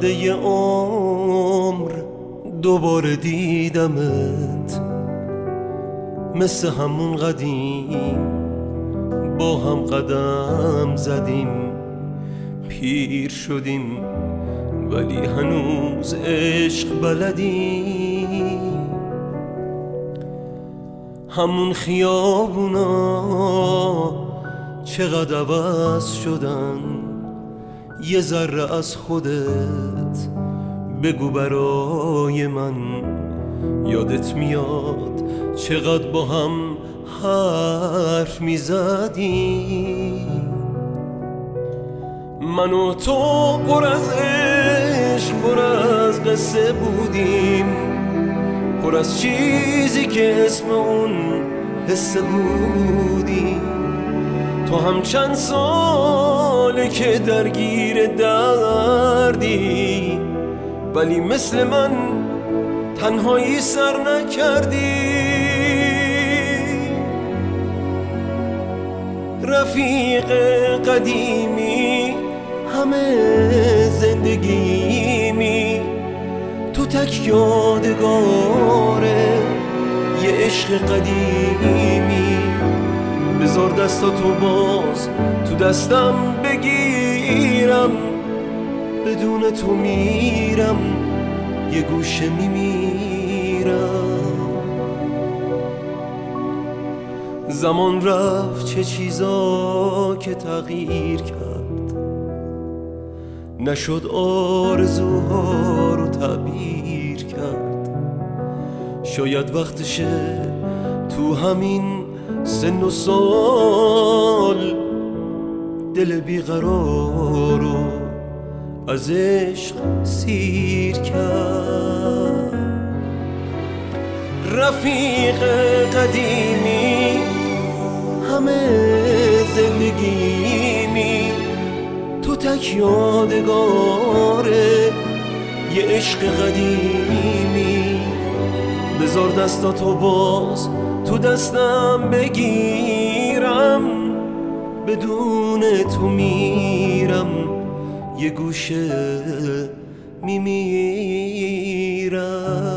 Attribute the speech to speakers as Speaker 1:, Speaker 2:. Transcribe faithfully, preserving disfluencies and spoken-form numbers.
Speaker 1: وعده عمر دوباره دیدمت، مثل همون قدیم با هم قدم زدیم، پیر شدیم ولی هنوز عشق بلدیم. همون خیابونا چقدر عوض شدن، یه ذره از خودت بگو برای من. یادت میاد چقدر با هم حرف میزدیم، من و تو پر از عشق پر از قصه بودیم، پر از چیزی که اسم اون حسه بودیم. تو هم چند ساله که درگیر دردی، ولی مثل من تنهایی سر نکردی. رفیق قدیمی همه زندگیمی، تو تک یادگاره یه عشق قدیمی. بذار دستاتو باز تو دستم بگیرم، بدون تو میرم یه گوشه میمیرم. زمان رفت چه چیزا که تغییر کرد، نشد آرزوها رو تعبیر کرد. شاید وقتشه تو همین سن و سال دل بیقرار رو از عشق سیر کرد. رفیق قدیمی همه زندگیمی، تو تک یادگاره یه عشق قدیمی. بذار دستاتو باز تو دستم بگیرم، بدون تو میرم یه گوشه میمیرم.